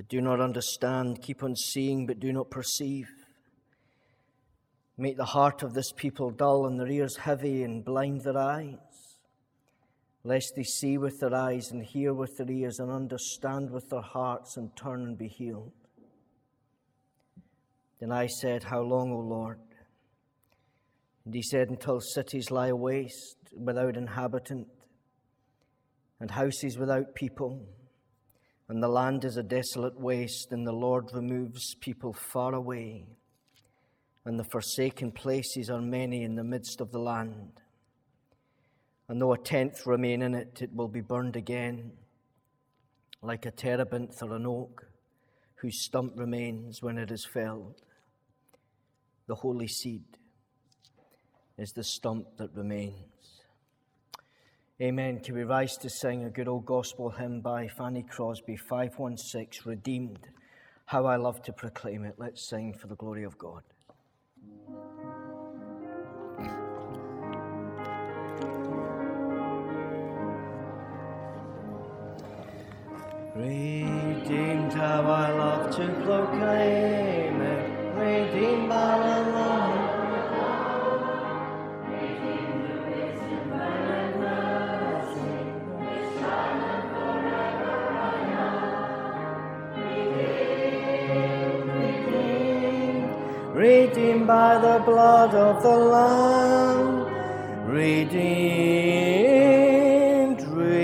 do not understand, keep on seeing, but do not perceive. Make the heart of this people dull and their ears heavy, and blind their eyes, lest they see with their eyes and hear with their ears and understand with their hearts and turn and be healed. Then I said, How long, O Lord? And he said, Until cities lie waste without inhabitant, and houses without people, and the land is a desolate waste, and the Lord removes people far away, and the forsaken places are many in the midst of the land. And though a tenth remain in it, it will be burned again, like a terebinth or an oak, whose stump remains when it is felled. The holy seed is the stump that remains. Amen. Can we rise to sing a good old gospel hymn by Fanny Crosby, 516, Redeemed? How I love to proclaim it. Let's sing for the glory of God. Redeemed, how I love to proclaim it. Redeemed by the Lord. Redeemed the wisdom and mercy, which shine forever I know. Redeemed by the blood of the Lamb. Redeemed,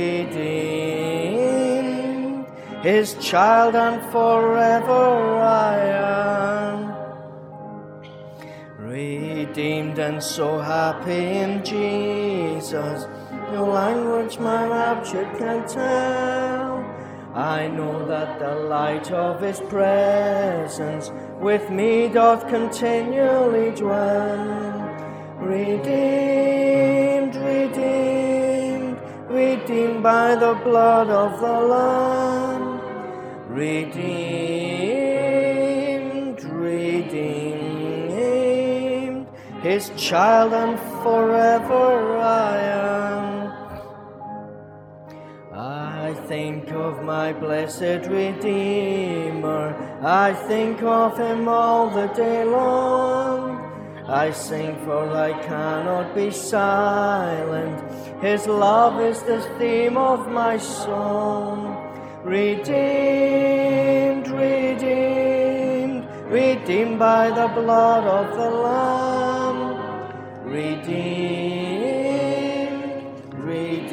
His child, and forever I am. Redeemed and so happy in Jesus, no language my rapture can tell. I know that the light of His presence with me doth continually dwell. Redeemed, redeemed by the blood of the Lamb. Redeemed, His child, and forever I am. I think of my blessed Redeemer, I think of Him all the day long. I sing, for I cannot be silent, His love is the theme of my song. Redeemed, redeemed by the blood of the Lamb. Redeemed,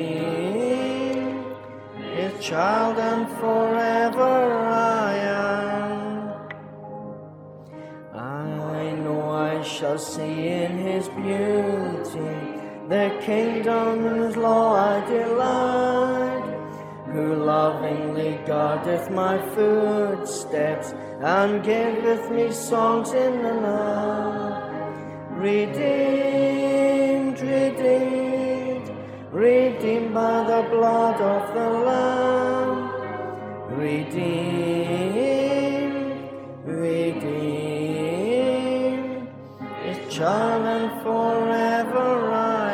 His child, and forever I am. I know I shall see in His beauty the kingdom whose law I delight, who lovingly guardeth my footsteps and giveth me songs in the night. Redeemed, redeemed by the blood of the Lamb. Redeemed, His child, and forever I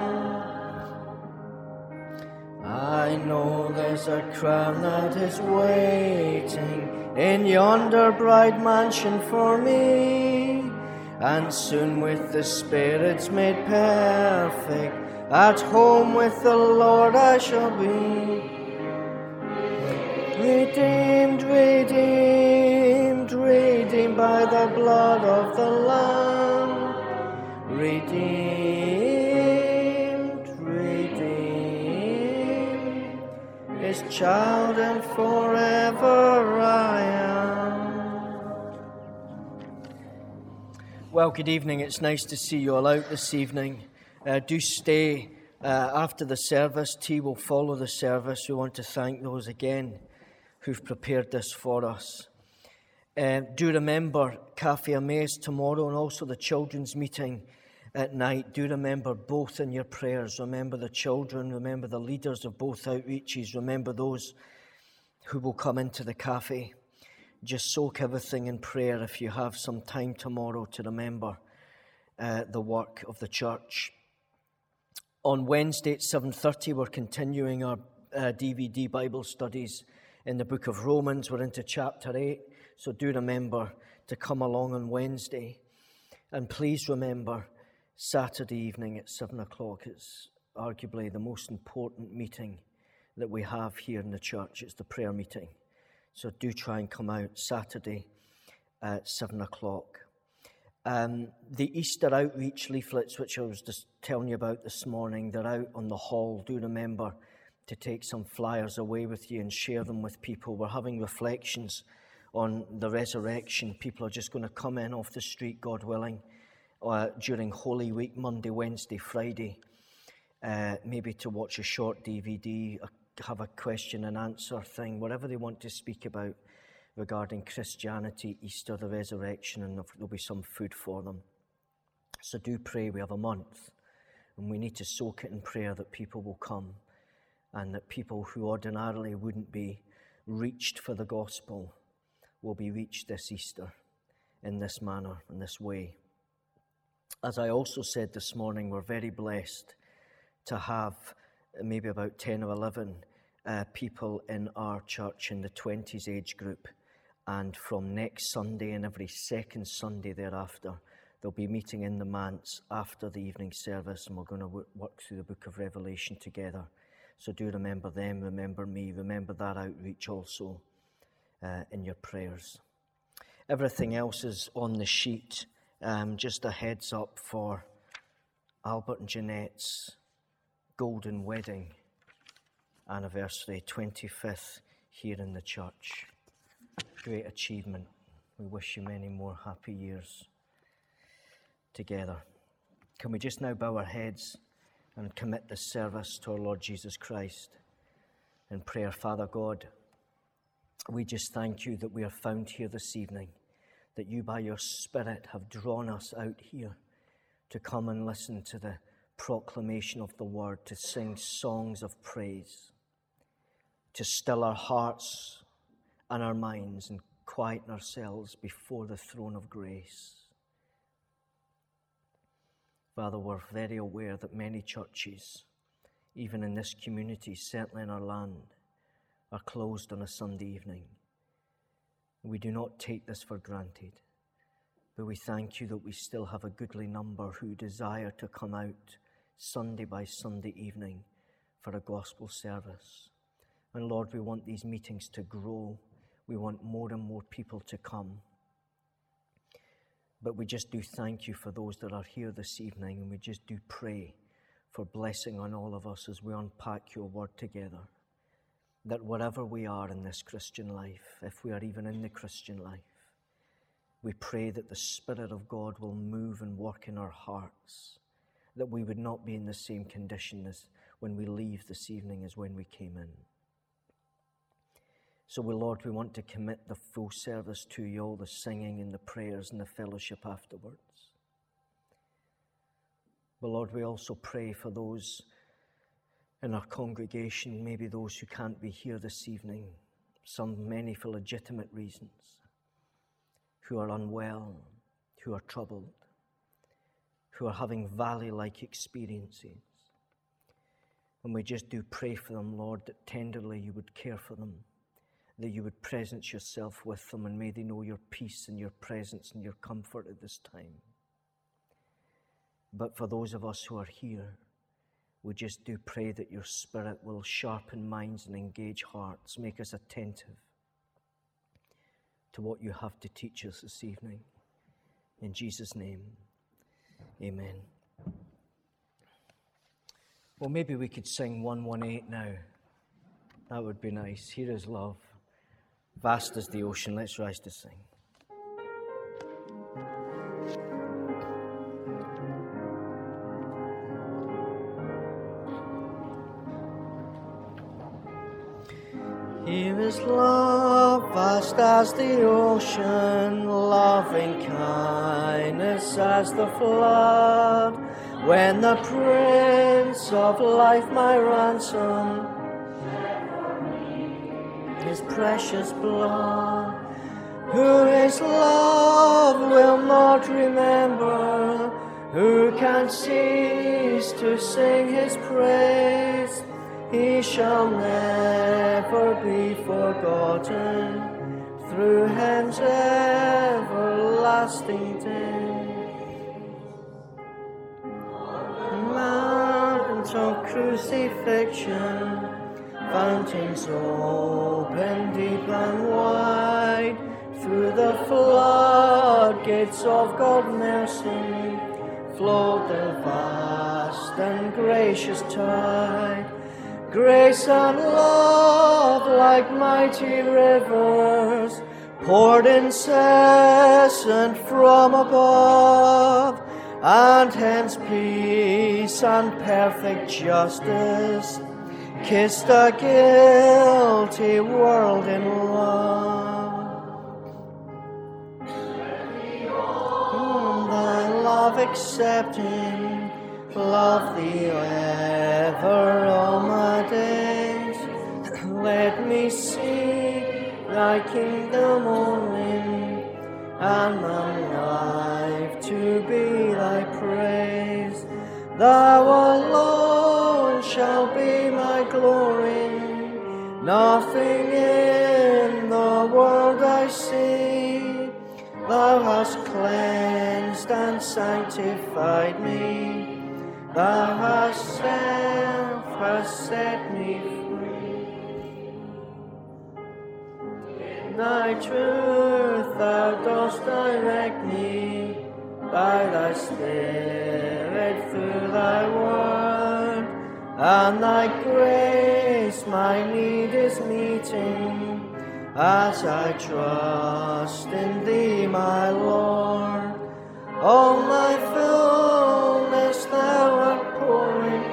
am. I know there's a crown that is waiting in yonder bright mansion for me, and soon with the spirits made perfect, at home with the Lord I shall be. Redeemed, redeemed by the blood of the Lamb. Redeemed, His child, and forever I am. Well, good evening. It's nice to see you all out this evening. Do stay after the service. Tea will follow the service. We want to thank those again who've prepared this for us. Do remember Cafe Emmaus tomorrow, and also the children's meeting at night. Do remember both in your prayers. Remember the children, remember the leaders of both outreaches, remember those who will come into the cafe. Just soak everything in prayer if you have some time tomorrow to remember the work of the church. On Wednesday at 7:30, we're continuing our DVD Bible studies in the book of Romans. We're into chapter 8, so do remember to come along on Wednesday. And please remember, Saturday evening at 7 o'clock is arguably the most important meeting that we have here in the church. It's the prayer meeting. So do try and come out Saturday at 7 o'clock. The Easter outreach leaflets, which I was just telling you about this morning, they're out on the hall. Do remember to take some flyers away with you and share them with people. We're having reflections on the resurrection. People are just going to come in off the street, God willing, during Holy Week, Monday, Wednesday, Friday, maybe to watch a short DVD, have a question and answer thing, whatever they want to speak about regarding Christianity, Easter, the resurrection, and there'll be some food for them. So do pray. We have a month, and we need to soak it in prayer that people will come, and that people who ordinarily wouldn't be reached for the gospel will be reached this Easter in this manner, in this way. As I also said this morning, we're very blessed to have maybe about 10 or 11 people in our church in the 20s age group. And from next Sunday and every second Sunday thereafter, they'll be meeting in the manse after the evening service, and we're going to work through the book of Revelation together. So do remember them, remember me, remember that outreach also in your prayers. Everything else is on the sheet. Just a heads up for Albert and Jeanette's golden wedding anniversary, 25th here in the church. Great achievement. We wish you many more happy years together. Can we just now bow our heads and commit this service to our Lord Jesus Christ in prayer? Father God, we just thank you that we are found here this evening, that you by your Spirit have drawn us out here to come and listen to the proclamation of the word, to sing songs of praise, to still our hearts and our minds and quieten ourselves before the throne of grace. Father, we're very aware that many churches, even in this community, certainly in our land, are closed on a Sunday evening. We do not take this for granted, but we thank you that we still have a goodly number who desire to come out Sunday by Sunday evening for a gospel service. And Lord, we want these meetings to grow. We want more and more people to come. But we just do thank you for those that are here this evening, and we just do pray for blessing on all of us as we unpack your word together. That wherever we are in this Christian life, if we are even in the Christian life, we pray that the Spirit of God will move and work in our hearts, that we would not be in the same condition as when we leave this evening as when we came in. So, Lord, we want to commit the full service to you, all the singing and the prayers and the fellowship afterwards. But, Lord, we also pray for those in our congregation, maybe those who can't be here this evening, many for legitimate reasons, who are unwell, who are troubled, who are having valley-like experiences. And we just do pray for them, Lord, that tenderly you would care for them, that you would presence yourself with them, and may they know your peace and your presence and your comfort at this time. But for those of us who are here, we just do pray that your Spirit will sharpen minds and engage hearts, make us attentive to what you have to teach us this evening. In Jesus' name, amen. Well, maybe we could sing 118 now. That would be nice. Here is love. Vast as the ocean. Let's rise to sing. Here is love, vast as the ocean, loving kindness as the flood. When the Prince of Life, my ransom, his precious blood, who is love will not remember, who can cease to sing his praise, He shall never be forgotten through heaven's everlasting day. Mountains of crucifixion, fountains open deep and wide, through the floodgates of God's mercy flowed the vast and gracious tide. Grace and love like mighty rivers poured incessant from above, and hence peace and perfect justice kissed a guilty world in love. Thy love accepting, love thee ever all my days. Let me see thy kingdom only, and my life to be thy praise. Thou alone shall be my glory, nothing in the world I see. Thou hast cleansed and sanctified me, thou hast set me free. In thy truth thou dost direct me, by thy Spirit through thy word, and thy grace my need is meeting, as I trust in thee, my Lord. All my fullness thou art pouring,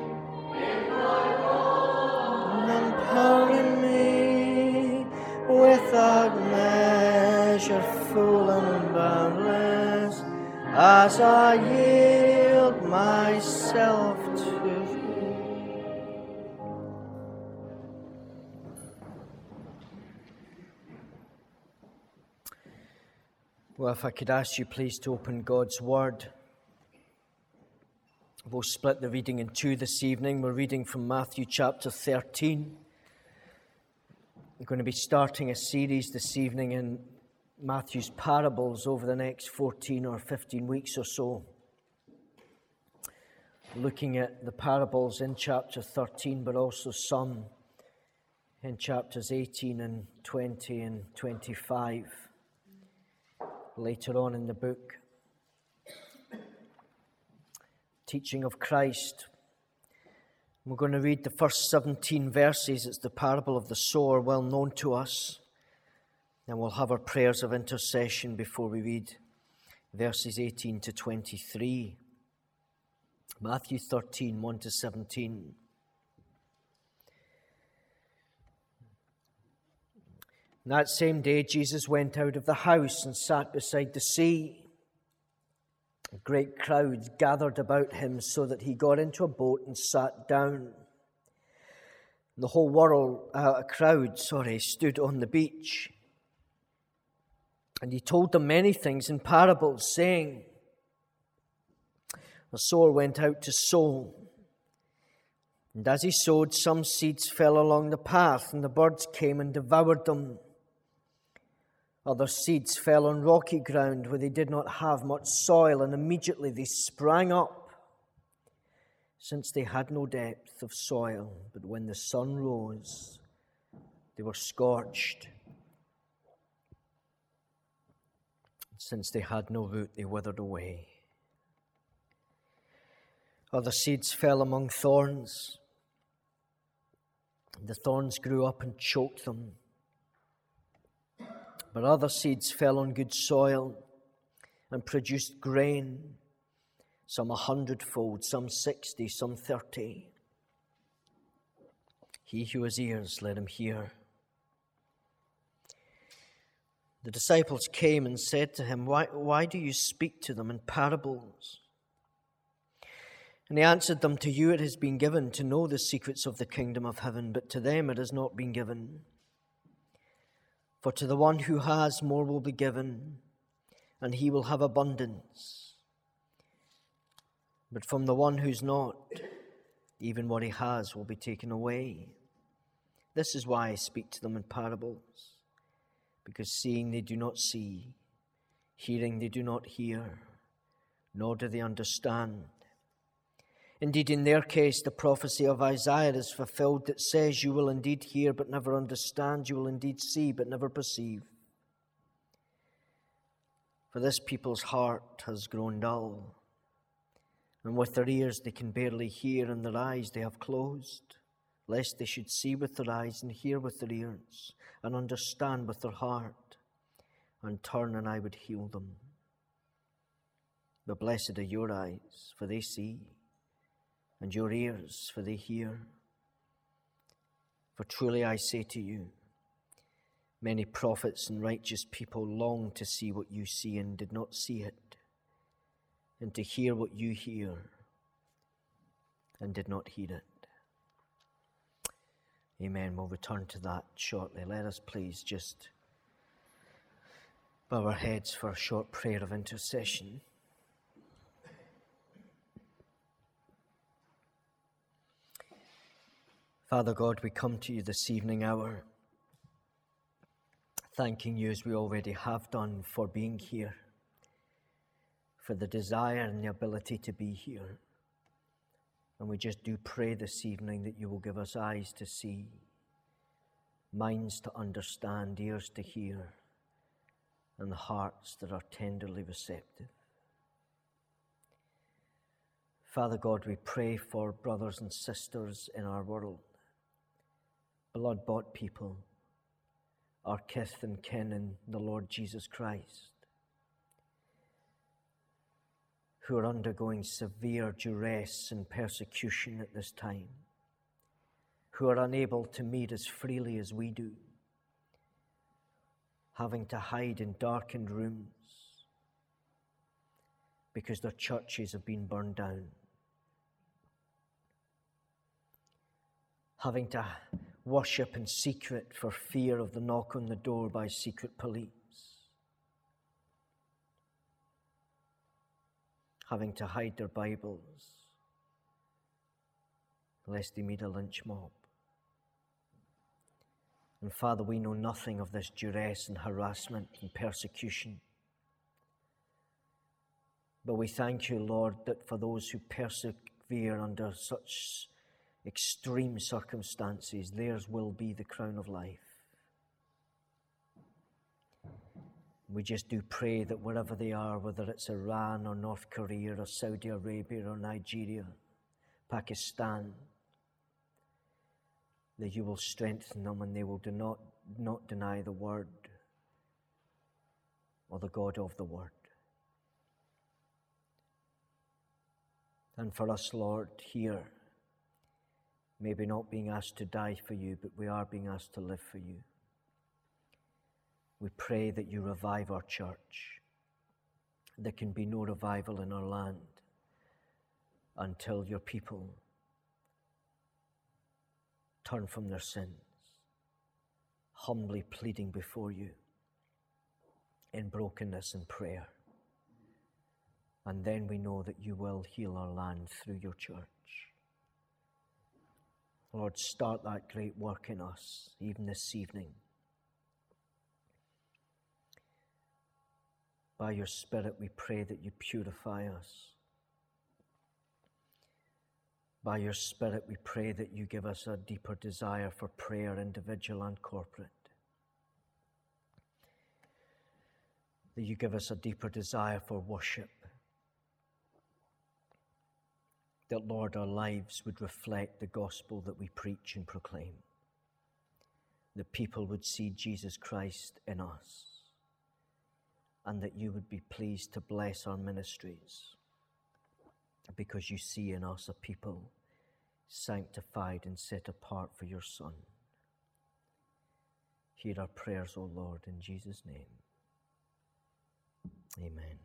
and empowering me, without measure, full and boundless, as I yield myself to thee. Well, if I could ask you please to open God's Word. We'll split the reading in two this evening. We're reading from Matthew chapter 13. We're going to be starting a series this evening in Matthew's parables over the next 14 or 15 weeks or so. Looking at the parables in chapter 13, but also some in chapters 18 and 20 and 25. Later on in the book. Teaching of Christ. We're going to read the first 17 verses. It's the parable of the sower, well known to us. And we'll have our prayers of intercession before we read verses 18 to 23. Matthew 13, 1 to 17. That same day, Jesus went out of the house and sat beside the sea. Great crowds gathered about him, so that he got into a boat and sat down. The whole crowd stood on the beach. And he told them many things in parables, saying, a sower went out to sow. And as he sowed, some seeds fell along the path, and the birds came and devoured them. Other seeds fell on rocky ground where they did not have much soil, and immediately they sprang up, since they had no depth of soil. But when the sun rose, they were scorched. Since they had no root, they withered away. Other seeds fell among thorns. The thorns grew up and choked them. But other seeds fell on good soil and produced grain, some 100-fold, some 60, some 30. He who has ears, let him hear. The disciples came and said to him, Why do you speak to them in parables? And he answered them, To you it has been given to know the secrets of the kingdom of heaven, but to them it has not been given. For to the one who has, more will be given, and he will have abundance. But from the one who's not, Even what he has will be taken away. This is why I speak to them in parables, because seeing they do not see, hearing they do not hear, nor do they understand. Indeed, in their case, the prophecy of Isaiah is fulfilled that says, you will indeed hear but never understand, you will indeed see but never perceive. For this people's heart has grown dull, and with their ears they can barely hear, and their eyes they have closed, lest they should see with their eyes, and hear with their ears, and understand with their heart, and turn, and I would heal them. But blessed are your eyes, for they see, and your ears, for they hear. For truly I say to you, many prophets and righteous people longed to see what you see and did not see it, and to hear what you hear and did not hear it. Amen. We'll return to that shortly. Let us please just bow our heads for a short prayer of intercession. Father God, we come to you this evening hour, thanking you as we already have done for being here, for the desire and the ability to be here. And we just do pray this evening that you will give us eyes to see, minds to understand, ears to hear, and hearts that are tenderly receptive. Father God, we pray for brothers and sisters in our world, blood-bought people, our kith and kin in the Lord Jesus Christ, who are undergoing severe duress and persecution at this time, who are unable to meet as freely as we do, having to hide in darkened rooms because their churches have been burned down, having to worship in secret for fear of the knock on the door by secret police, having to hide their Bibles lest they meet a lynch mob. And Father, we know nothing of this duress and harassment and persecution. But we thank you, Lord, that for those who persevere under such extreme circumstances, theirs will be the crown of life. We just do pray that wherever they are, whether it's Iran or North Korea or Saudi Arabia or Nigeria, Pakistan, that you will strengthen them and they will not deny the word or the God of the word. And for us, Lord, here, maybe not being asked to die for you, but we are being asked to live for you. We pray that you revive our church. There can be no revival in our land until your people turn from their sins, humbly pleading before you in brokenness and prayer. And then we know that you will heal our land through your church. Lord, start that great work in us, even this evening. By your Spirit, we pray that you purify us. By your Spirit, we pray that you give us a deeper desire for prayer, individual and corporate. That you give us a deeper desire for worship. That, Lord, our lives would reflect the gospel that we preach and proclaim. That people would see Jesus Christ in us. And that you would be pleased to bless our ministries. Because you see in us a people sanctified and set apart for your Son. Hear our prayers, O Lord, in Jesus' name. Amen.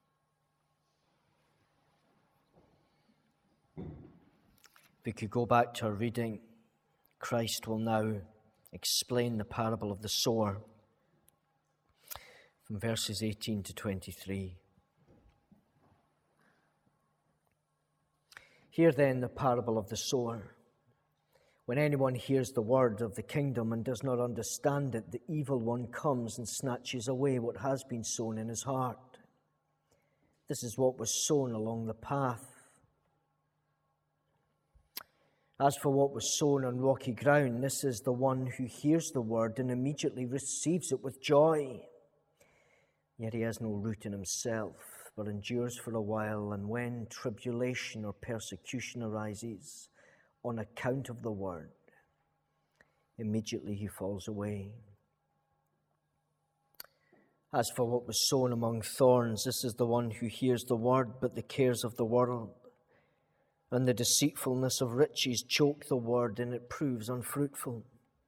If we could go back to our reading, Christ will now explain the parable of the sower from verses 18 to 23. Hear then the parable of the sower. When anyone hears the word of the kingdom and does not understand it, the evil one comes and snatches away what has been sown in his heart. This is what was sown along the path. As for what was sown on rocky ground, this is the one who hears the word and immediately receives it with joy. Yet he has no root in himself, but endures for a while, and when tribulation or persecution arises on account of the word, immediately he falls away. As for what was sown among thorns, this is the one who hears the word, but the cares of the world and the deceitfulness of riches choke the word, and it proves unfruitful.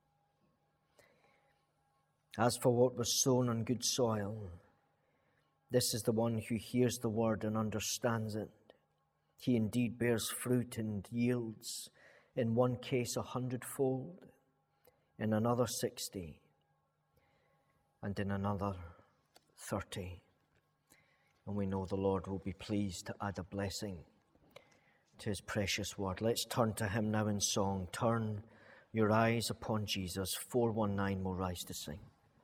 As for what was sown on good soil, this is the one who hears the word and understands it. He indeed bears fruit and yields, in one case 100-fold, in another 60, and in another 30. And we know the Lord will be pleased to add a blessing to his precious word. Let's turn to him now in song. Turn your eyes upon Jesus. 419 will rise to sing.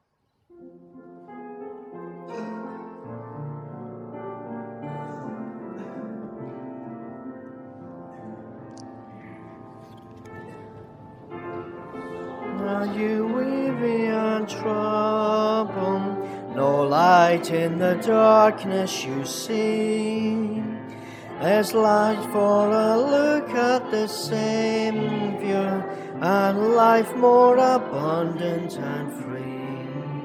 Are you weary and troubled? No light in the darkness you see. There's light for a look at the Savior, and life more abundant and free.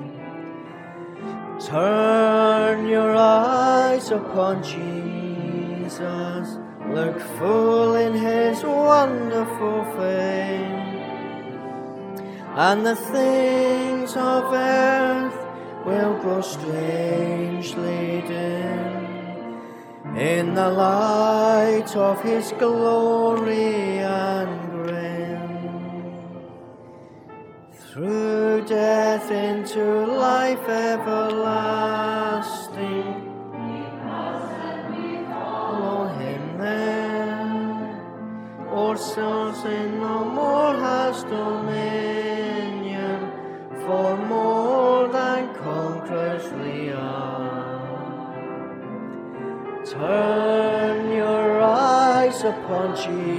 Turn your eyes upon Jesus, look full in his wonderful face, and the things of earth will grow strangely dim in the light of his glory and grim. Through death into life everlasting, follow him there. O'er sin no more has dominion, for more than conquerors we are. Turn your eyes upon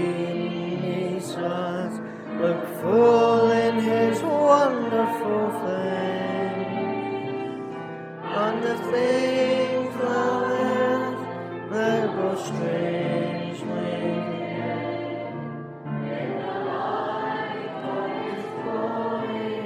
Jesus, look full in his wonderful face, and the things of earth that go strangely in the light of his glory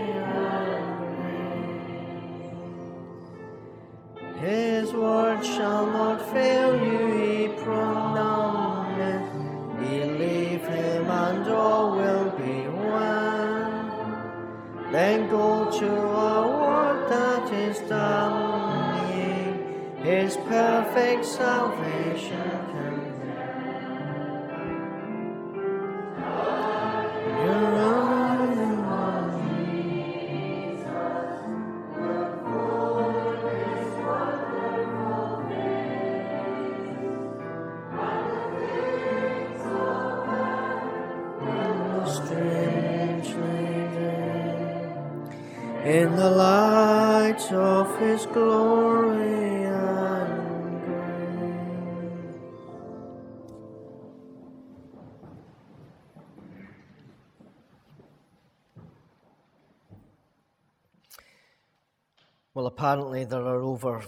and grace. His word shall not fail you, he promised. Believe him and all will be well. Then go to a work that is done, his perfect salvation can your eyes upon Jesus, look full in his wonderful face, and the things of earth will strangely dim in the light of his glory and grace. Well, apparently there are over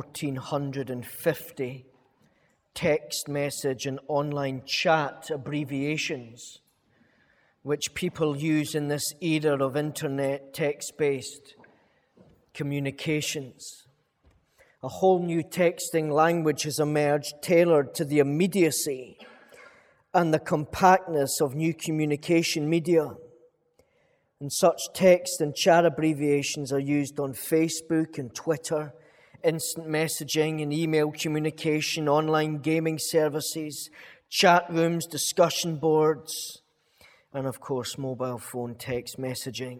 1,450 text message and online chat abbreviations which people use in this era of internet text-based communications. A whole new texting language has emerged tailored to the immediacy and the compactness of new communication media. And such text and chat abbreviations are used on Facebook and Twitter, instant messaging and email communication, online gaming services, chat rooms, discussion boards, and of course mobile phone text messaging.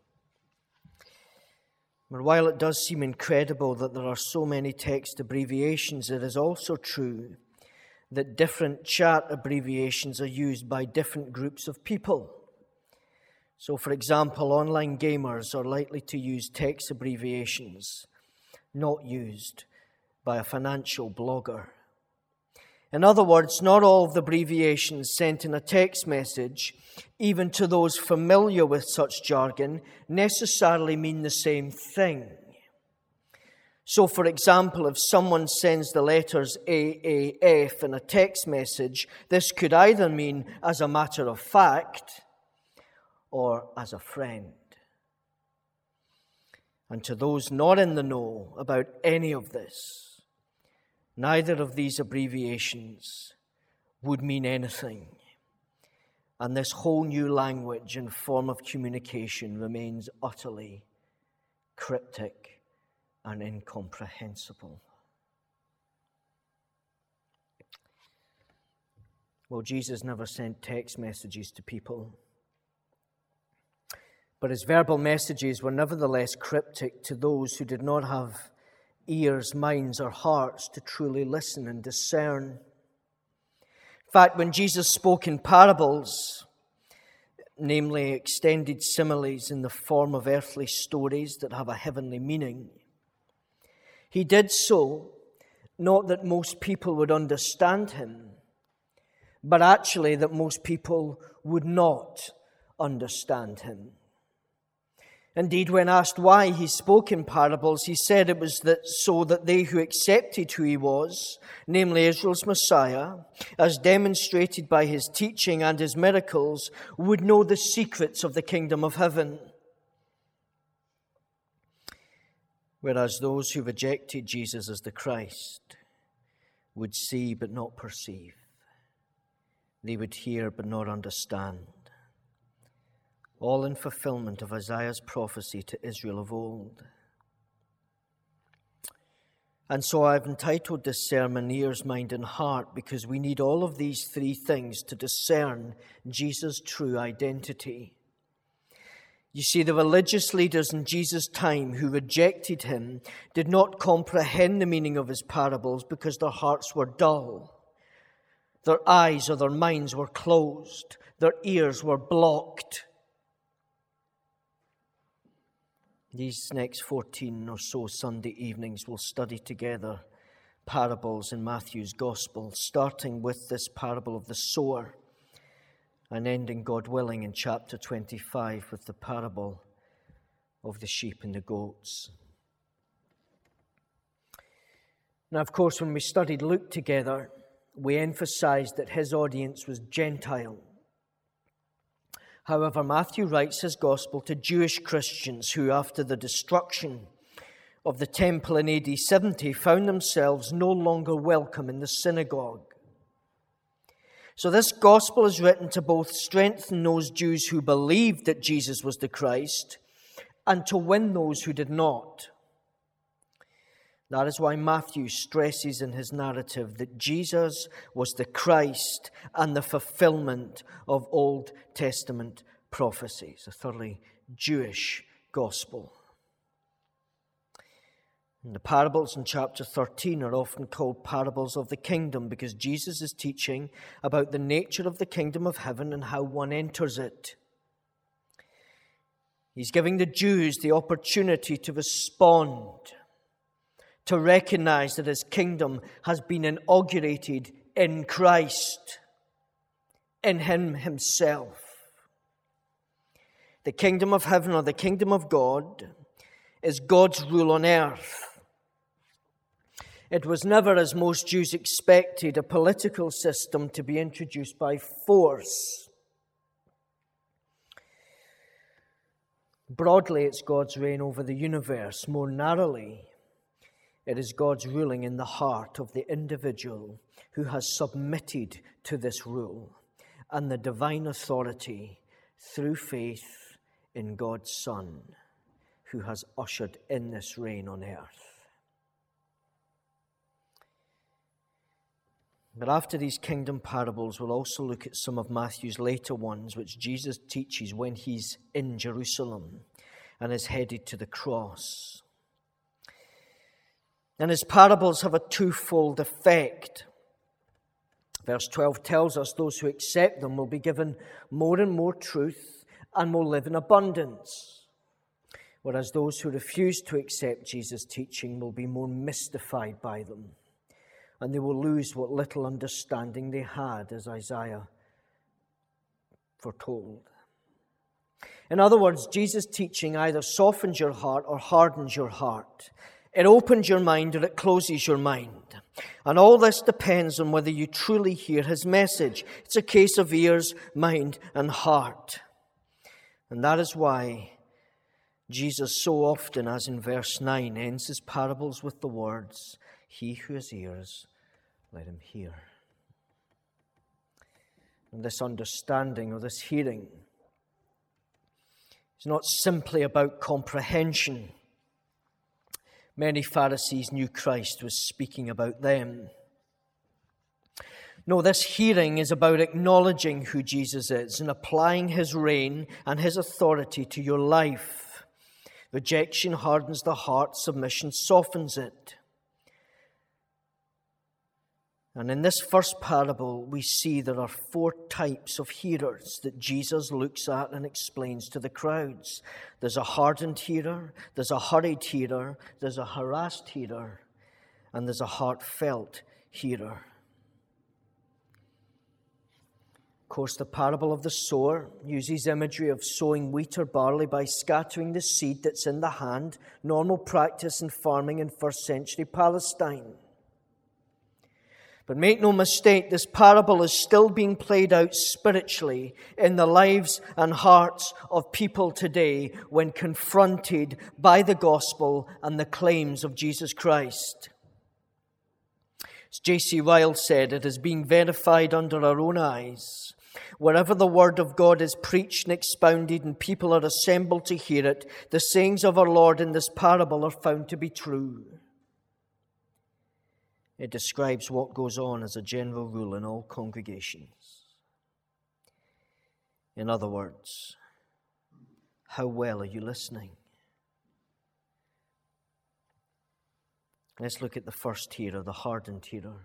But while it does seem incredible that there are so many text abbreviations, it is also true that different chat abbreviations are used by different groups of people. So, for example, online gamers are likely to use text abbreviations not used by a financial blogger. In other words, not all of the abbreviations sent in a text message, even to those familiar with such jargon, necessarily mean the same thing. So, for example, if someone sends the letters AAF in a text message, this could either mean as a matter of fact or as a friend. And to those not in the know about any of this, neither of these abbreviations would mean anything. And this whole new language and form of communication remains utterly cryptic and incomprehensible. Well, Jesus never sent text messages to people, but his verbal messages were nevertheless cryptic to those who did not have ears, minds, or hearts to truly listen and discern. In fact, when Jesus spoke in parables, namely extended similes in the form of earthly stories that have a heavenly meaning, he did so not that most people would understand him, but actually that most people would not understand him. Indeed, when asked why he spoke in parables, he said it was so that they who accepted who he was, namely Israel's Messiah, as demonstrated by his teaching and his miracles, would know the secrets of the kingdom of heaven. Whereas those who rejected Jesus as the Christ would see but not perceive. They would hear but not understand. All in fulfillment of Isaiah's prophecy to Israel of old. And so I've entitled this sermon, Ears, Mind, and Heart, because we need all of these three things to discern Jesus' true identity. You see, the religious leaders in Jesus' time who rejected him did not comprehend the meaning of his parables because their hearts were dull. Their eyes or their minds were closed. Their ears were blocked. These next 14 or so Sunday evenings we'll study together parables in Matthew's Gospel, starting with this parable of the sower and ending, God willing, in chapter 25 with the parable of the sheep and the goats. Now, of course, when we studied Luke together, we emphasized that his audience was Gentile. However, Matthew writes his gospel to Jewish Christians who, after the destruction of the temple in AD 70, found themselves no longer welcome in the synagogue. So this gospel is written to both strengthen those Jews who believed that Jesus was the Christ and to win those who did not. That is why Matthew stresses in his narrative that Jesus was the Christ and the fulfillment of Old Testament prophecies, a thoroughly Jewish gospel. And the parables in chapter 13 are often called parables of the kingdom because Jesus is teaching about the nature of the kingdom of heaven and how one enters it. He's giving the Jews the opportunity to respond, to recognize that his kingdom has been inaugurated in Christ, in him himself. The kingdom of heaven, or the kingdom of God, is God's rule on earth. It was never, as most Jews expected, a political system to be introduced by force. Broadly, it's God's reign over the universe. More narrowly, it is God's ruling in the heart of the individual who has submitted to this rule and the divine authority through faith in God's Son, who has ushered in this reign on earth. But after these kingdom parables, we'll also look at some of Matthew's later ones, which Jesus teaches when he's in Jerusalem and is headed to the cross. And his parables have a twofold effect. Verse 12 tells us those who accept them will be given more and more truth and will live in abundance, whereas those who refuse to accept Jesus' teaching will be more mystified by them, and they will lose what little understanding they had, as Isaiah foretold. In other words, Jesus' teaching either softens your heart or hardens your heart. It opens your mind or it closes your mind. And all this depends on whether you truly hear his message. It's a case of ears, mind, and heart. And that is why Jesus so often, as in verse 9, ends his parables with the words, "He who has ears, let him hear." And this understanding or this hearing is not simply about comprehension. Many Pharisees knew Christ was speaking about them. No, this hearing is about acknowledging who Jesus is and applying his reign and his authority to your life. Rejection hardens the heart, submission softens it. And in this first parable, we see there are 4 types of hearers that Jesus looks at and explains to the crowds. There's a hardened hearer, there's a hurried hearer, there's a harassed hearer, and there's a heartfelt hearer. Of course, the parable of the sower uses imagery of sowing wheat or barley by scattering the seed that's in the hand, normal practice in farming in first century Palestine. But make no mistake, this parable is still being played out spiritually in the lives and hearts of people today when confronted by the gospel and the claims of Jesus Christ. As J.C. Ryle said, it is being verified under our own eyes. Wherever the word of God is preached and expounded and people are assembled to hear it, the sayings of our Lord in this parable are found to be true. It describes what goes on as a general rule in all congregations. In other words, how well are you listening? Let's look at the first hearer, the hardened hearer.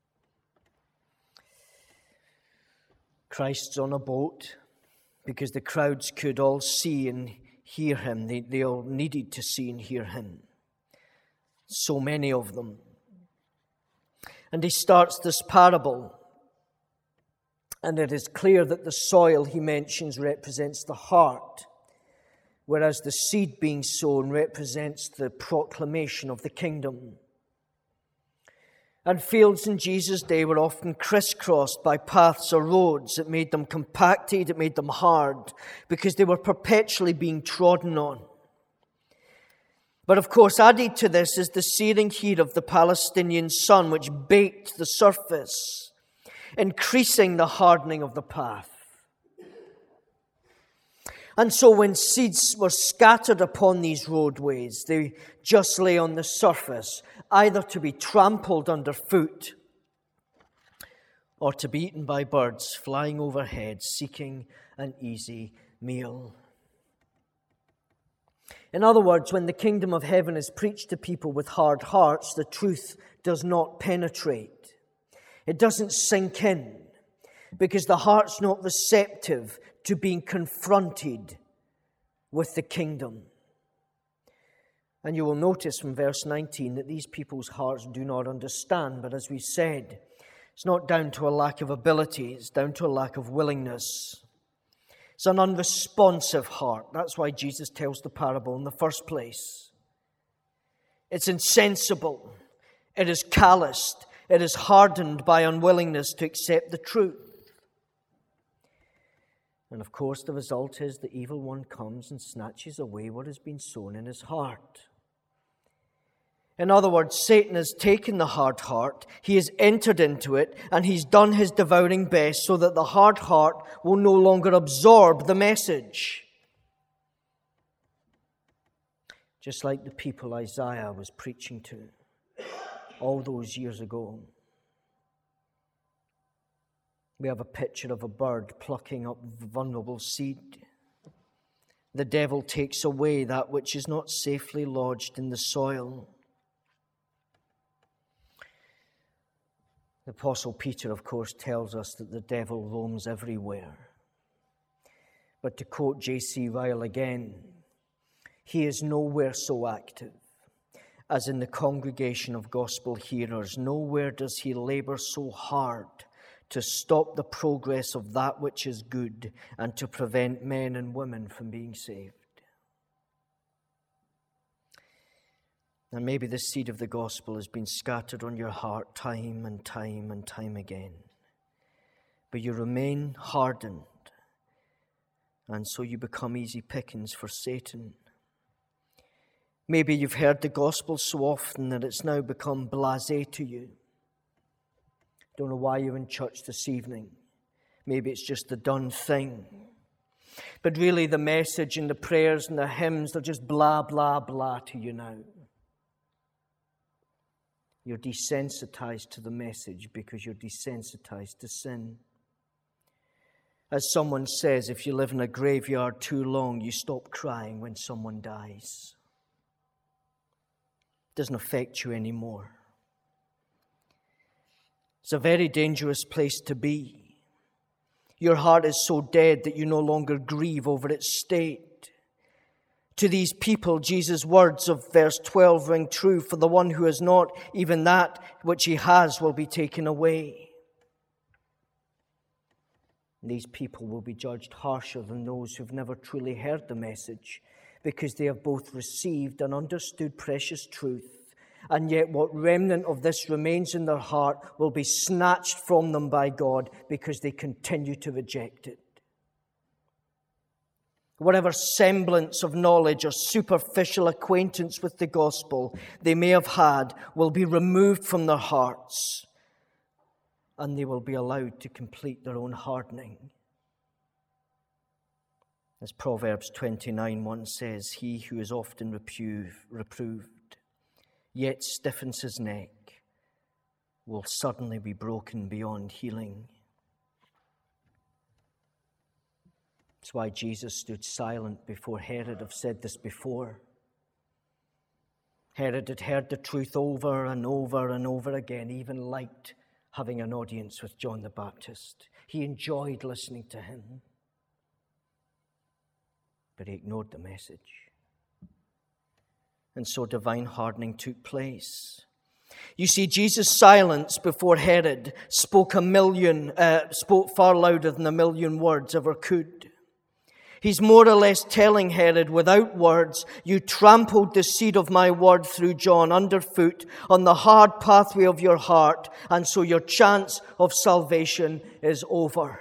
Christ's on a boat because the crowds could all see and hear him. They all needed to see and hear him. So many of them. And he starts this parable. And it is clear that the soil he mentions represents the heart, whereas the seed being sown represents the proclamation of the kingdom. And fields in Jesus' day were often crisscrossed by paths or roads. It made them compacted, it made them hard, because they were perpetually being trodden on. But of course, added to this is the searing heat of the Palestinian sun, which baked the surface, increasing the hardening of the path. And so when seeds were scattered upon these roadways, they just lay on the surface, either to be trampled underfoot or to be eaten by birds flying overhead, seeking an easy meal. In other words, when the kingdom of heaven is preached to people with hard hearts, the truth does not penetrate. It doesn't sink in because the heart's not receptive to being confronted with the kingdom. And you will notice from verse 19 that these people's hearts do not understand. But as we said, it's not down to a lack of ability, it's down to a lack of willingness. It's an unresponsive heart. That's why Jesus tells the parable in the first place. It's insensible. It is calloused. It is hardened by unwillingness to accept the truth. And of course, the result is the evil one comes and snatches away what has been sown in his heart. In other words, Satan has taken the hard heart, he has entered into it, and he's done his devouring best so that the hard heart will no longer absorb the message. Just like the people Isaiah was preaching to all those years ago. We have a picture of a bird plucking up vulnerable seed. The devil takes away that which is not safely lodged in the soil. The Apostle Peter, of course, tells us that the devil roams everywhere. But to quote J.C. Ryle again, he is nowhere so active as in the congregation of gospel hearers. Nowhere does he labor so hard to stop the progress of that which is good and to prevent men and women from being saved. And maybe the seed of the gospel has been scattered on your heart time and time and time again. But you remain hardened, and so you become easy pickings for Satan. Maybe you've heard the gospel so often that it's now become blasé to you. Don't know why you're in church this evening. Maybe it's just the done thing. But really the message and the prayers and the hymns, they're just blah, blah, blah to you now. You're desensitized to the message because you're desensitized to sin. As someone says, if you live in a graveyard too long, you stop crying when someone dies. It doesn't affect you anymore. It's a very dangerous place to be. Your heart is so dead that you no longer grieve over its state. To these people, Jesus' words of verse 12 ring true. For the one who has not, even that which he has will be taken away. And these people will be judged harsher than those who've never truly heard the message, because they have both received and understood precious truth. And yet what remnant of this remains in their heart will be snatched from them by God because they continue to reject it. Whatever semblance of knowledge or superficial acquaintance with the gospel they may have had will be removed from their hearts, and they will be allowed to complete their own hardening. As Proverbs 29:1 says, he who is often reproved, yet stiffens his neck, will suddenly be broken beyond healing. That's why Jesus stood silent before Herod. I've said this before. Herod had heard the truth over and over and over again, he even liked having an audience with John the Baptist. He enjoyed listening to him. But he ignored the message. And so divine hardening took place. You see, Jesus' silence before Herod spoke far louder than a million words ever could. He's more or less telling Herod, without words, you trampled the seed of my word through John underfoot on the hard pathway of your heart, and so your chance of salvation is over.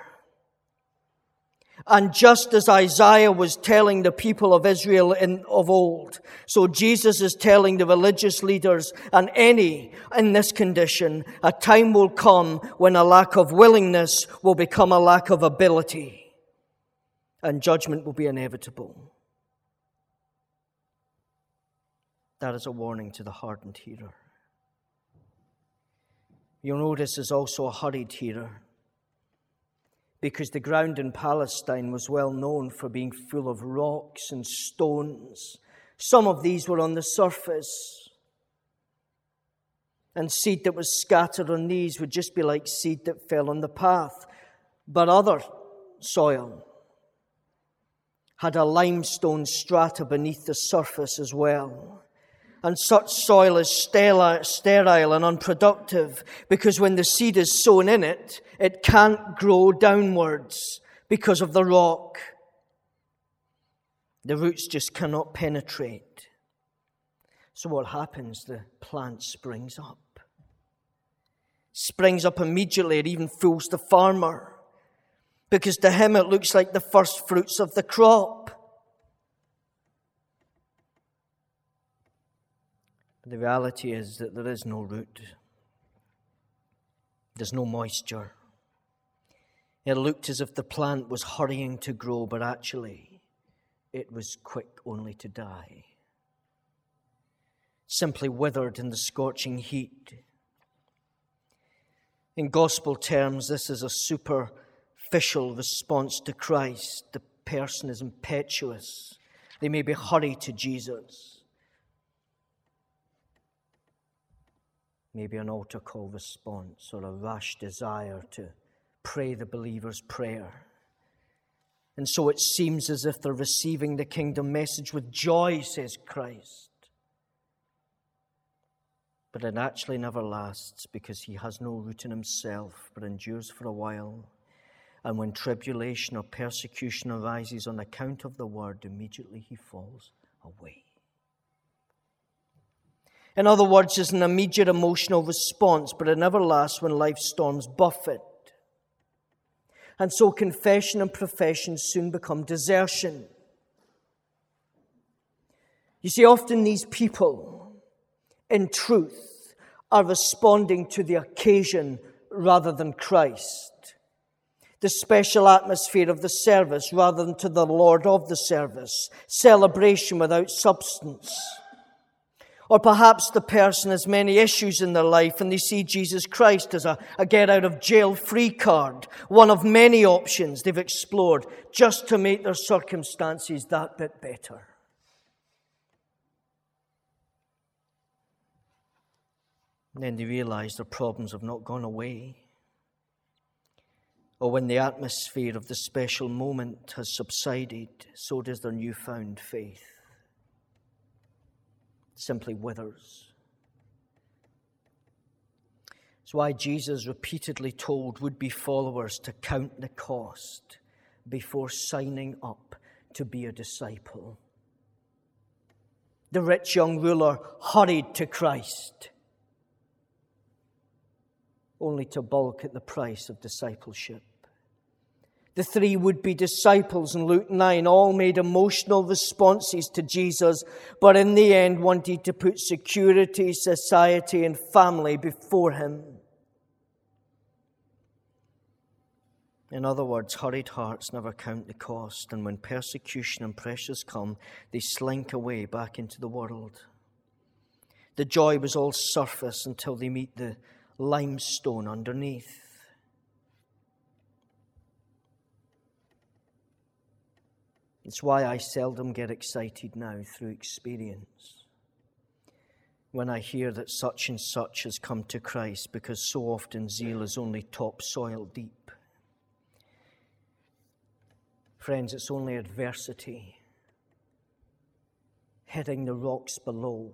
And just as Isaiah was telling the people of Israel of old, so Jesus is telling the religious leaders and any in this condition, a time will come when a lack of willingness will become a lack of ability, and judgment will be inevitable. That is a warning to the hardened hearer. You'll notice there's also a hurried hearer, because the ground in Palestine was well known for being full of rocks and stones. Some of these were on the surface, and seed that was scattered on these would just be like seed that fell on the path. But other soil had a limestone strata beneath the surface as well. And such soil is sterile and unproductive, because when the seed is sown in it, it can't grow downwards because of the rock. The roots just cannot penetrate. So what happens? The plant springs up. Springs up immediately. It even fools the farmer, because to him it looks like the first fruits of the crop. The reality is that there is no root. There's no moisture. It looked as if the plant was hurrying to grow, but actually it was quick only to die. Simply withered in the scorching heat. In gospel terms, this is a superficial response to Christ. The person is impetuous. They may be hurried to Jesus. maybe an altar call response or a rash desire to pray the believer's prayer. And so it seems as if they're receiving the kingdom message with joy, says Christ. But it actually never lasts, because he has no root in himself, but endures for a while. And when tribulation or persecution arises on account of the word, immediately he falls away. In other words, there's an immediate emotional response, but it never lasts when life storms buffet. And so confession and profession soon become desertion. You see, often these people, in truth, are responding to the occasion rather than Christ. The special atmosphere of the service rather than to the Lord of the service. Celebration without substance. Or perhaps the person has many issues in their life and they see Jesus Christ as a get-out-of-jail-free card, one of many options they've explored just to make their circumstances that bit better. And then they realize their problems have not gone away. Or when the atmosphere of the special moment has subsided, so does their newfound faith. It simply withers. It's why Jesus repeatedly told would-be followers to count the cost before signing up to be a disciple. The rich young ruler hurried to Christ, only to balk at the price of discipleship. The three would-be disciples in Luke 9 all made emotional responses to Jesus, but in the end wanted to put security, society, and family before him. In other words, hurried hearts never count the cost, and when persecution and pressures come, they slink away back into the world. The joy was all surface until they meet the limestone underneath. It's why I seldom get excited now through experience when I hear that such and such has come to Christ, because so often zeal is only topsoil deep. Friends, it's only adversity hitting the rocks below.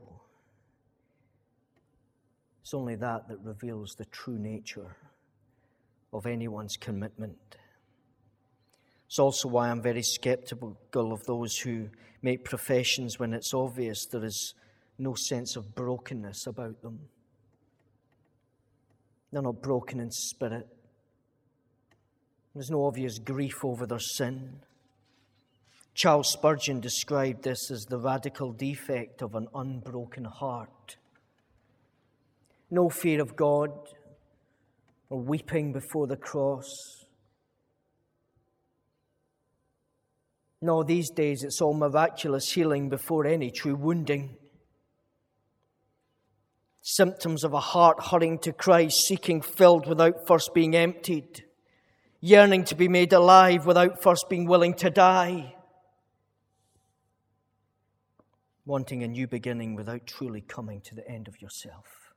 It's only that reveals the true nature of anyone's commitment. It's also why I'm very skeptical of those who make professions when it's obvious there is no sense of brokenness about them. They're not broken in spirit. There's no obvious grief over their sin. Charles Spurgeon described this as the radical defect of an unbroken heart. No fear of God or weeping before the cross. No, these days it's all miraculous healing before any true wounding. Symptoms of a heart hurrying to Christ, seeking filled without first being emptied, yearning to be made alive without first being willing to die, wanting a new beginning without truly coming to the end of yourself.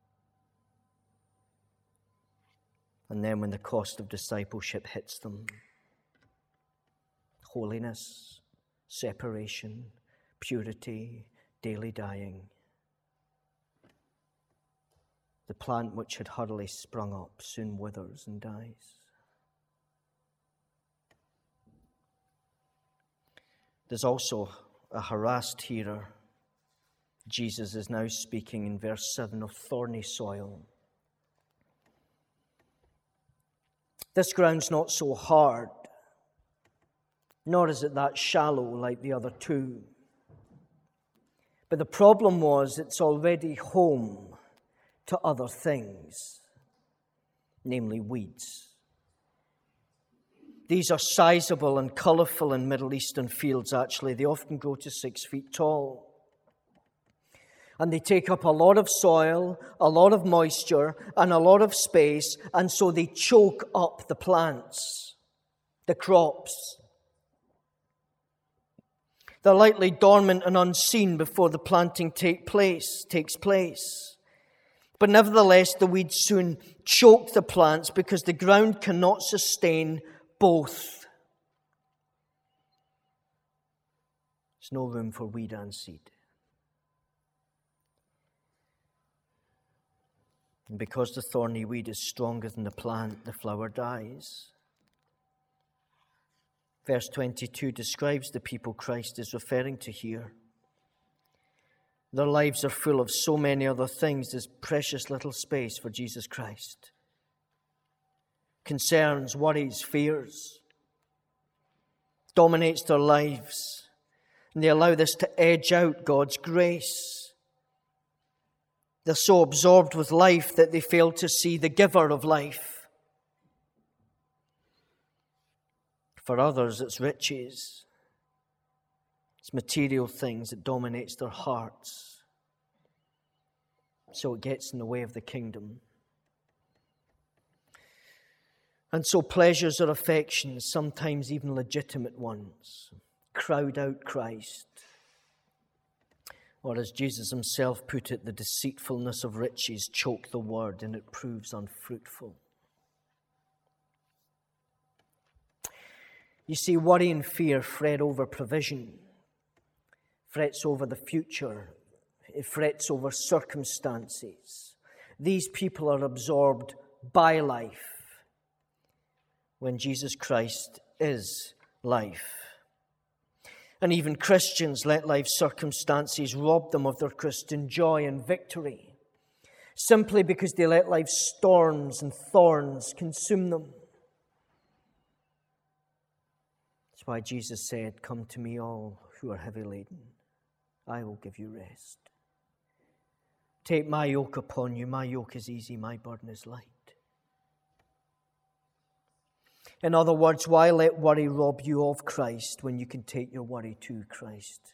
And then when the cost of discipleship hits them, holiness, separation, purity, daily dying. The plant which had hardly sprung up soon withers and dies. There's also a harassed hearer. Jesus is now speaking in verse 7 of thorny soil. This ground's not so hard, nor is it that shallow like the other two. But the problem was it's already home to other things, namely weeds. These are sizable and colourful in Middle Eastern fields, actually. They often grow to 6 feet tall. And they take up a lot of soil, a lot of moisture, and a lot of space, and so they choke up the plants, the crops. They're likely dormant and unseen before the planting takes place. But nevertheless, the weeds soon choke the plants because the ground cannot sustain both. There's no room for weed and seed. And because the thorny weed is stronger than the plant, the flower dies. Verse 22 describes the people Christ is referring to here. Their lives are full of so many other things. There's precious little space for Jesus Christ. Concerns, worries, fears dominates their lives. And they allow this to edge out God's grace. They're so absorbed with life that they fail to see the giver of life. For others, it's riches. It's material things that dominates their hearts. So it gets in the way of the kingdom. And so pleasures or affections, sometimes even legitimate ones, crowd out Christ. Or as Jesus himself put it, the deceitfulness of riches choke the word and it proves unfruitful. You see, worry and fear fret over provision, frets over the future, it frets over circumstances. These people are absorbed by life when Jesus Christ is life. And even Christians let life circumstances rob them of their Christian joy and victory, simply because they let life's storms and thorns consume them. That's why Jesus said, "Come to me all who are heavy laden. I will give you rest. Take my yoke upon you. My yoke is easy, my burden is light." In other words, why let worry rob you of Christ when you can take your worry to Christ?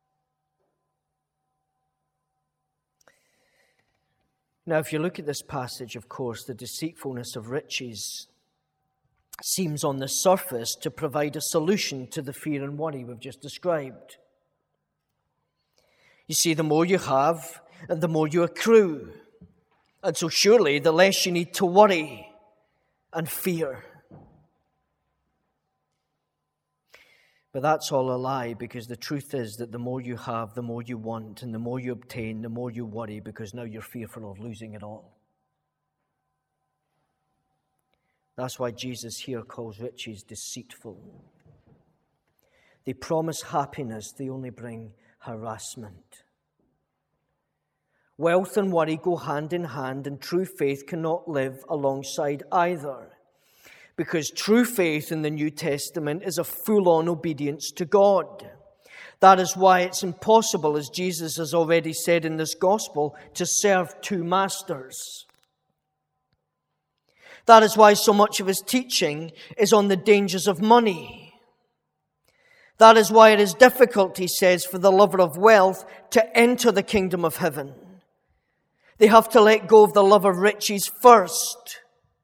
Now, if you look at this passage, of course, the deceitfulness of riches seems on the surface to provide a solution to the fear and worry we've just described. You see, the more you have, and the more you accrue. And so surely the less you need to worry and fear. But that's all a lie, because the truth is that the more you have, the more you want, and the more you obtain, the more you worry, because now you're fearful of losing it all. That's why Jesus here calls riches deceitful. They promise happiness, they only bring harassment. Wealth and worry go hand in hand, and true faith cannot live alongside either. Because true faith in the New Testament is a full-on obedience to God. That is why it's impossible, as Jesus has already said in this gospel, to serve two masters. That is why so much of his teaching is on the dangers of money. That is why it is difficult, he says, for the lover of wealth to enter the kingdom of heaven. They have to let go of the love of riches first.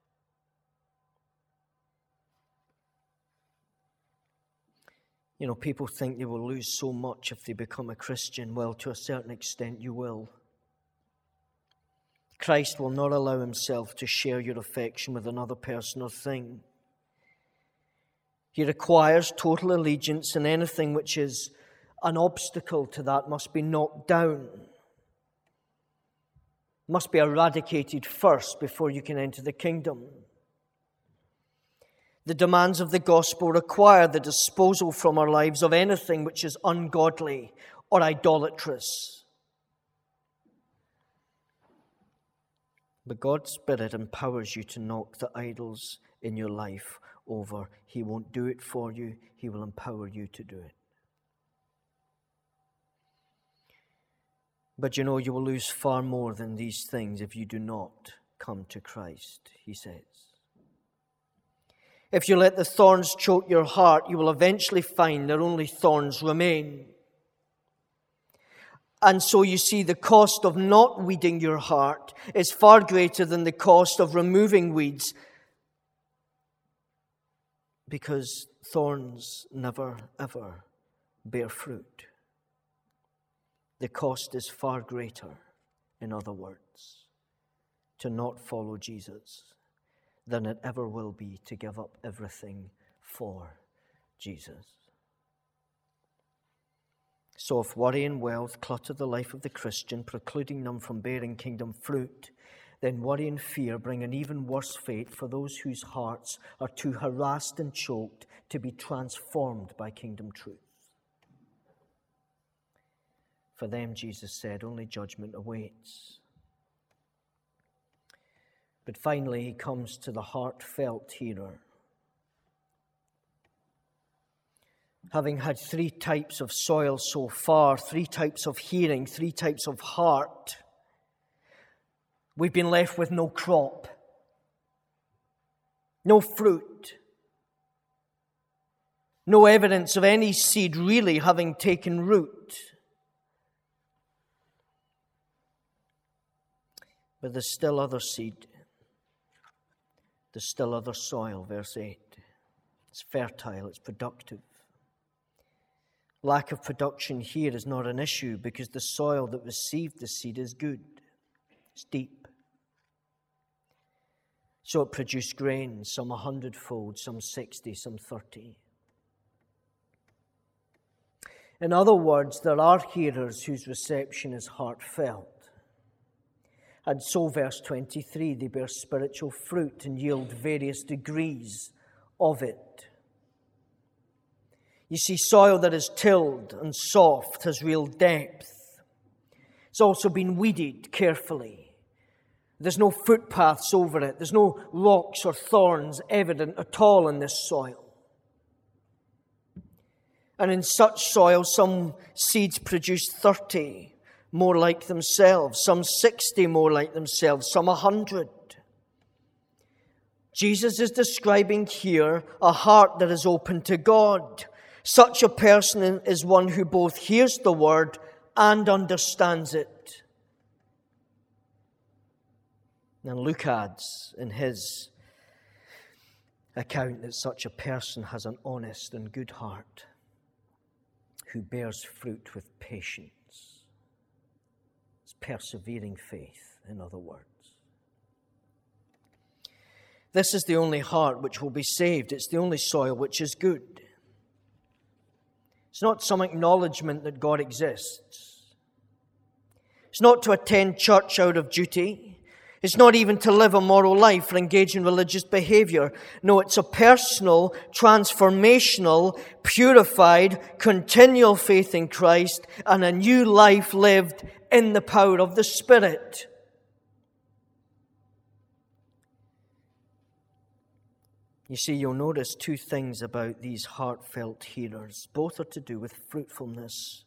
You know, people think they will lose so much if they become a Christian. Well, to a certain extent, you will. Christ will not allow himself to share your affection with another person or thing. He requires total allegiance, and anything which is an obstacle to that must be knocked down, must be eradicated first before you can enter the kingdom. The demands of the gospel require the disposal from our lives of anything which is ungodly or idolatrous. But God's Spirit empowers you to knock the idols in your life over. He won't do it for you. He will empower you to do it. But you know, you will lose far more than these things if you do not come to Christ, he says. If you let the thorns choke your heart, you will eventually find that only thorns remain. And so you see, the cost of not weeding your heart is far greater than the cost of removing weeds, because thorns never, ever bear fruit. The cost is far greater, in other words. to not follow Jesus than it ever will be to give up everything for Jesus. So if worry and wealth clutter the life of the Christian, precluding them from bearing kingdom fruit, then worry and fear bring an even worse fate for those whose hearts are too harassed and choked to be transformed by kingdom truth. For them, Jesus said, only judgment awaits. But finally, he comes to the heartfelt hearer. Having had 3 types of soil so far, 3 types of hearing, 3 types of heart, we've been left with no crop, no fruit, no evidence of any seed really having taken root. But there's still other seed. There's still other soil, verse 8. It's fertile, it's productive. Lack of production here is not an issue because the soil that received the seed is good. It's deep. So it produced grain, some 100-fold, some 60, some 30. In other words, there are hearers whose reception is heartfelt. And so, verse 23, they bear spiritual fruit and yield various degrees of it. You see, soil that is tilled and soft has real depth. It's also been weeded carefully. There's no footpaths over it. There's no rocks or thorns evident at all in this soil. And in such soil, some seeds produce 30, more like themselves, some 60 more like themselves, some 100. Jesus is describing here a heart that is open to God. Such a person is one who both hears the word and understands it. And Luke adds in his account that such a person has an honest and good heart who bears fruit with patience. It's persevering faith, in other words. This is the only heart which will be saved. It's the only soil which is good. It's not some acknowledgement that God exists. It's not to attend church out of duty. It's not even to live a moral life or engage in religious behavior. No, it's a personal, transformational, purified, continual faith in Christ and a new life lived in the power of the Spirit. You see, you'll notice 2 things about these heartfelt hearers. Both are to do with fruitfulness.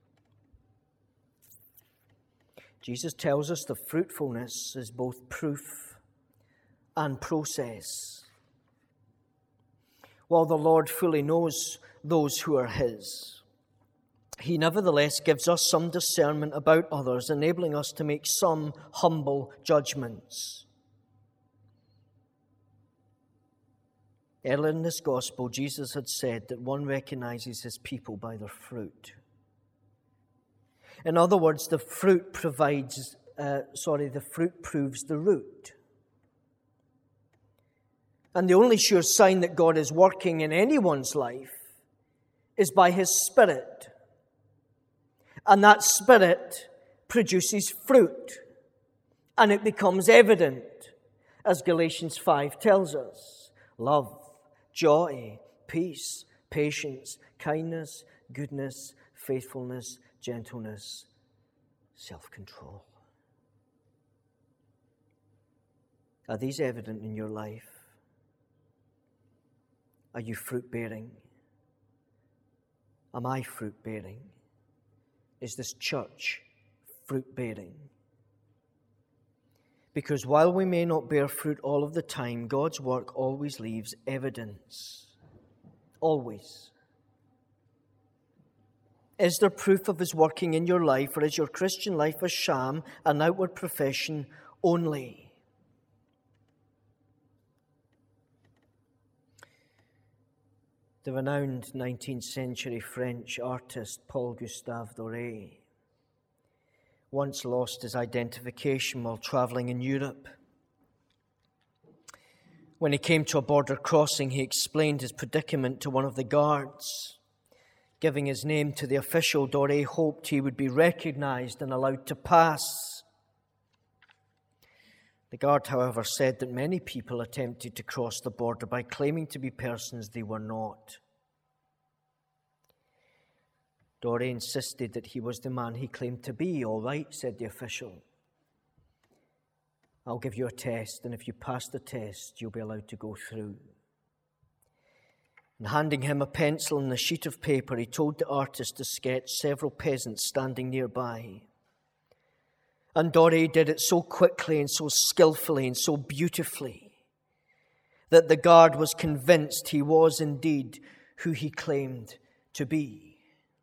Jesus tells us the fruitfulness is both proof and process. While the Lord fully knows those who are His, He nevertheless gives us some discernment about others, enabling us to make some humble judgments. Earlier in this gospel, Jesus had said that one recognizes his people by their fruit. In other words, the fruit proves the root. And the only sure sign that God is working in anyone's life is by His Spirit. And that Spirit produces fruit. And it becomes evident, as Galatians 5 tells us. Love, joy, peace, patience, kindness, goodness, faithfulness, gentleness, self-control. Are these evident in your life? Are you fruit-bearing? Am I fruit-bearing? Is this church fruit-bearing? Because while we may not bear fruit all of the time, God's work always leaves evidence. Always. Is there proof of His working in your life, or is your Christian life a sham, an outward profession only? The renowned 19th century French artist Paul Gustave Doré once lost his identification while traveling in Europe. When he came to a border crossing, he explained his predicament to one of the guards. Giving his name to the official, Doré hoped he would be recognized and allowed to pass. The guard, however, said that many people attempted to cross the border by claiming to be persons they were not. Doré insisted that he was the man he claimed to be. "All right," said the official. "I'll give you a test, and if you pass the test, you'll be allowed to go through." And handing him a pencil and a sheet of paper, he told the artist to sketch several peasants standing nearby. And Doré did it so quickly and so skillfully and so beautifully that the guard was convinced he was indeed who he claimed to be.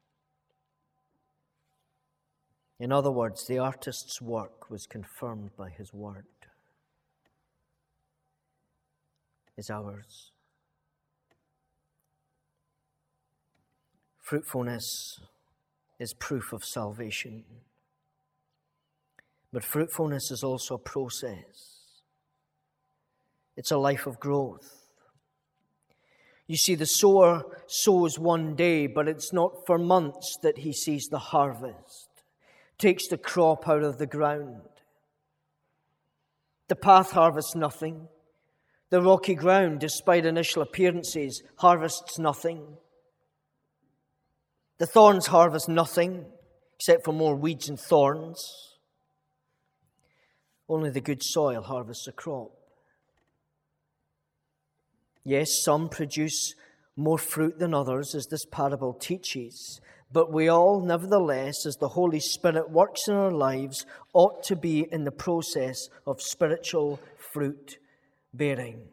In other words, the artist's work was confirmed by his word. Is ours. Fruitfulness is proof of salvation. But fruitfulness is also a process. It's a life of growth. You see, the sower sows one day, but it's not for months that he sees the harvest. Takes the crop out of the ground. The path harvests nothing. The rocky ground, despite initial appearances, harvests nothing. The thorns harvest nothing, except for more weeds and thorns. Only the good soil harvests a crop. Yes, some produce more fruit than others, as this parable teaches, but we all, nevertheless, as the Holy Spirit works in our lives, ought to be in the process of spiritual fruit bearing.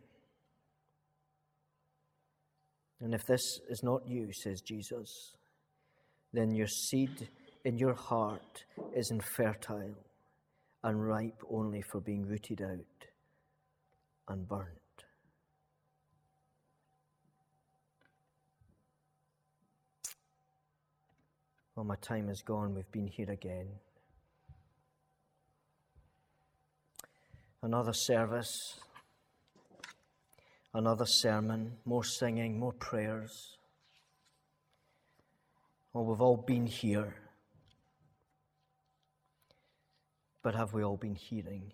And if this is not you, says Jesus, then your seed in your heart is infertile and ripe only for being rooted out and burnt. Well, my time is gone. We've been here again. Another service, another sermon, more singing, more prayers. Well, we've all been here. But have we all been hearing?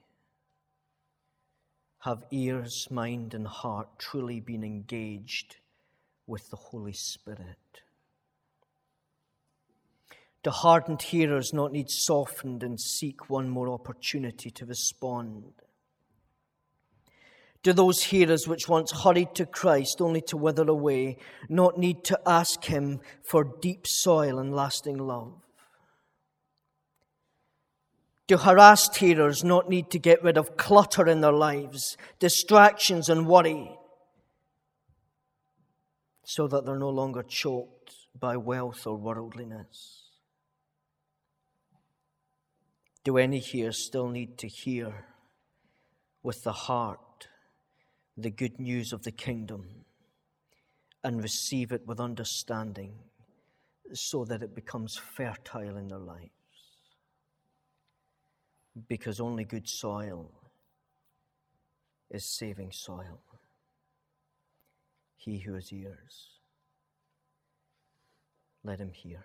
Have ears, mind, and heart truly been engaged with the Holy Spirit? Do hardened hearers not need softened and seek one more opportunity to respond? Do those hearers which once hurried to Christ only to wither away not need to ask Him for deep soil and lasting love? Do harassed hearers not need to get rid of clutter in their lives, distractions and worry, so that they're no longer choked by wealth or worldliness? Do any here still need to hear with the heart the good news of the kingdom and receive it with understanding so that it becomes fertile in their lives? Because only good soil is saving soil. He who has ears, let him hear.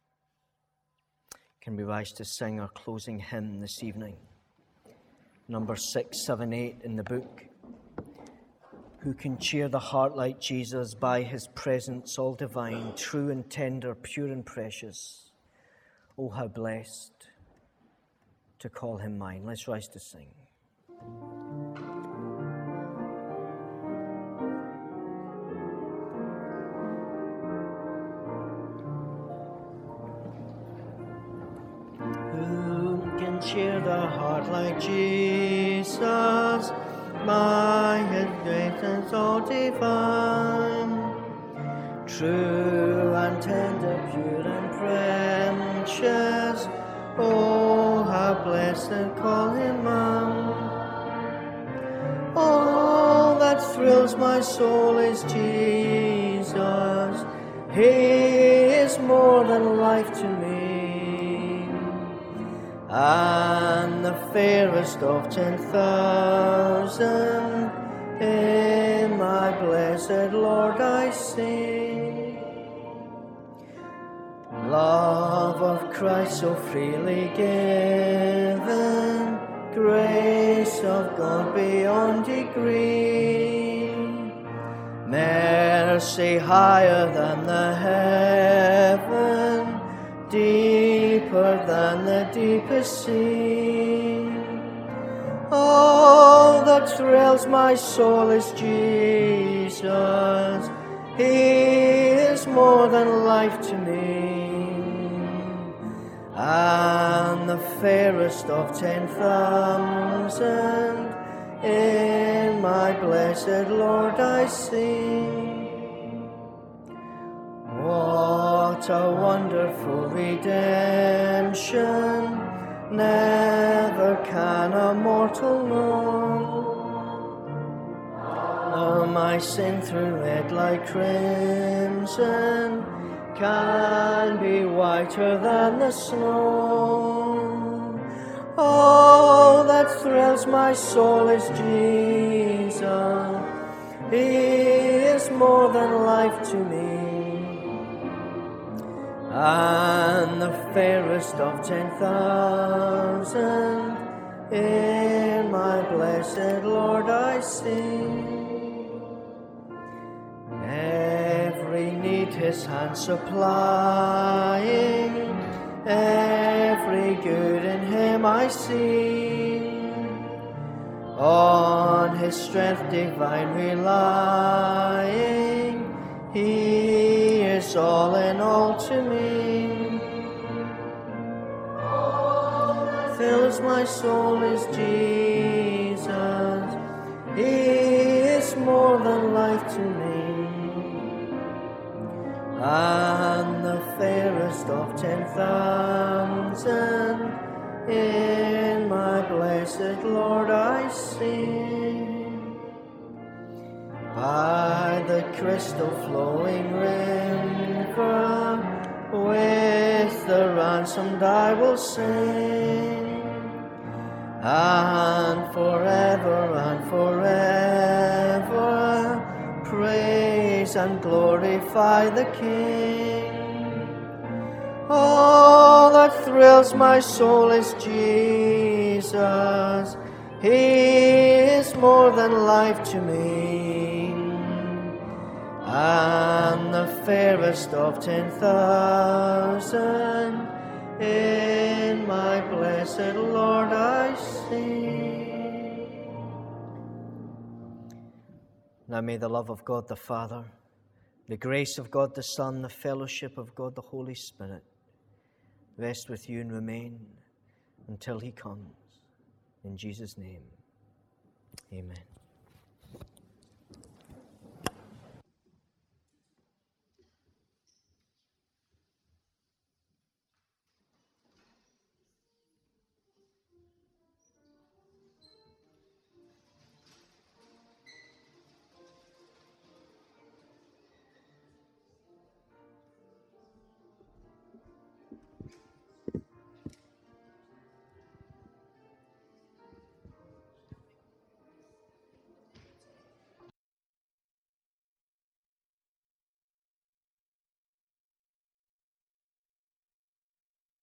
Can we rise to sing our closing hymn this evening? Number 678 in the book. Who can cheer the heart like Jesus by His presence all divine, true and tender, pure and precious? Oh, how blessed to call Him mine. Let's rise to sing. Cheer the heart like Jesus, by His presence all divine, true and tender, pure and precious. Oh, how blessed call Him mine. All that thrills my soul is Jesus. He is more than life to me, and the fairest of 10,000 my blessed Lord I sing. Love of Christ so freely given, grace of God beyond degree, mercy higher than the heaven, deeper than the deepest sea. All that thrills my soul is Jesus. He is more than life to me, and the fairest of 10,000 in my blessed Lord I sing. What a wonderful redemption, never can a mortal know. Oh, my sin through red like crimson can be whiter than the snow. All that thrills my soul is Jesus. He is more than life to me, and the fairest of 10,000 in my blessed Lord I sing. Every need his hand supplying, every good in him I see. On his strength divine relying, he is all in all to me. All that fills my soul is Jesus. He is more than life to me, and the fairest of 10,000 in my blessed Lord I sing. By the crystal flowing river, with the ransomed I will sing, and forever praise and glorify the King. All that thrills my soul is Jesus. He is more than life to me, and the fairest of 10,000 in my blessed Lord I sing. Now may the love of God the Father, the grace of God the Son, the fellowship of God the Holy Spirit rest with you and remain until he comes. In Jesus' name, amen.